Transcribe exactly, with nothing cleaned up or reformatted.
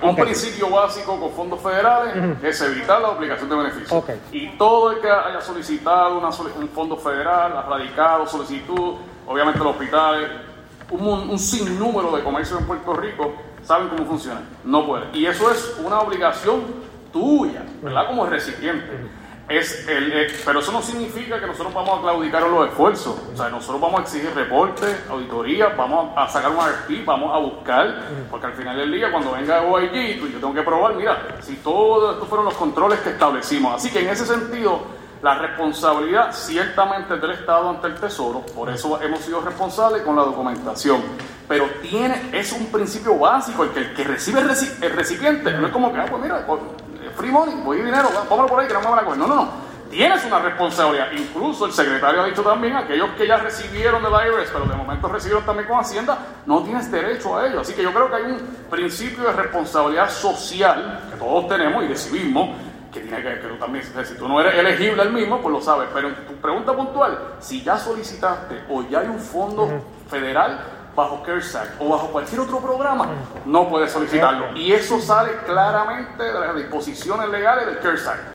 Un okay. principio básico con fondos federales uh-huh. es evitar la duplicación de beneficios. Okay. Y todo el que haya solicitado una, un fondo federal, ha radicado solicitud, obviamente los hospitales, un, un sinnúmero de comercios en Puerto Rico saben cómo funciona. No pueden. Y eso es una obligación tuya, ¿verdad? Como recipiente. Uh-huh. Es el, eh, pero eso no significa que nosotros vamos a claudicar en los esfuerzos. O sea, nosotros vamos a exigir reportes, auditorías, vamos a sacar un R F P, vamos a buscar, porque al final del día, cuando venga O I G, pues yo tengo que probar, mira, si todos estos fueron los controles que establecimos. Así que en ese sentido, la responsabilidad ciertamente es del Estado ante el Tesoro, por eso hemos sido responsables con la documentación. Pero tiene, es un principio básico, el que, el que recibe el, reci, el recipiente, no es como que, ah, pues mira, pues, free money, voy dinero, póngalo por ahí que no me van a coger. No, no, no. Tienes una responsabilidad. Incluso el secretario ha dicho también, aquellos que ya recibieron del I R S, pero de momento recibieron también con Hacienda, no tienes derecho a ello. Así que yo creo que hay un principio de responsabilidad social que todos tenemos y recibimos, que tiene que, que tú también, si tú no eres elegible al mismo, pues lo sabes. Pero en tu pregunta puntual, si ya solicitaste o ya hay un fondo uh-huh. federal bajo CARES Act o bajo cualquier otro programa, no puedes solicitarlo. Y eso sale claramente de las disposiciones legales del CARES Act.